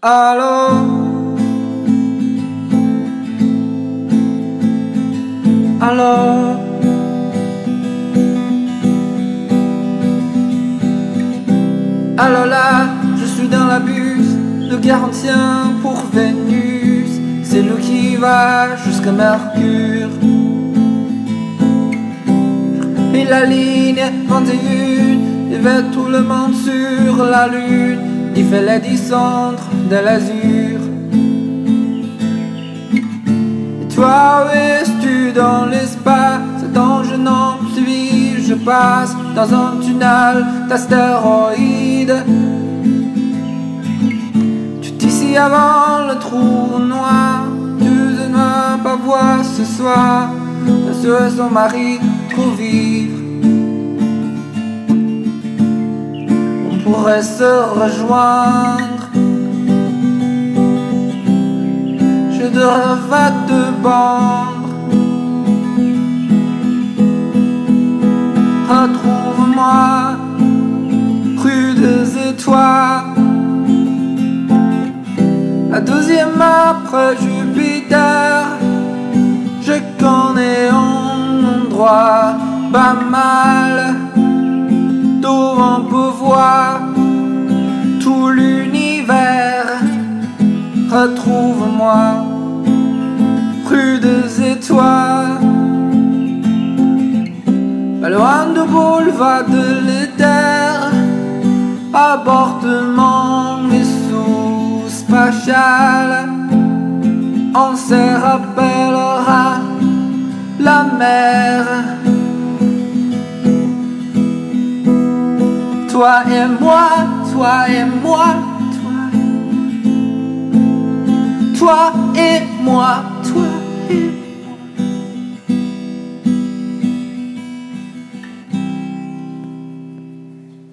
Allô, allô, allô là, je suis dans la bus, le gardien pour Vénus, c'est nous qui va jusqu'à Mercure. Et la ligne 21, il va tout le monde sur la lune, il fait la descente de l'azur. Et toi, où es-tu dans l'espace? Dans je n'en plus, je passe dans un tunnel d'astéroïdes. Tu d'ici avant le trou noir, tu ne vas pas voir ce soir monsieur et son mari trop vivre. On pourrait se rejoindre. Je devrais te vendre. Retrouve-moi rue des Étoiles, la deuxième après Jupiter. Je connais un endroit pas mal d'où on peut voir tout l'univers. Retrouve-moi rue des Étoiles, pas loin du boulevard de l'éther, à bord de mon vaisseau spatial. On se rappellera la mer. Toi et moi, toi et moi, toi et moi, toi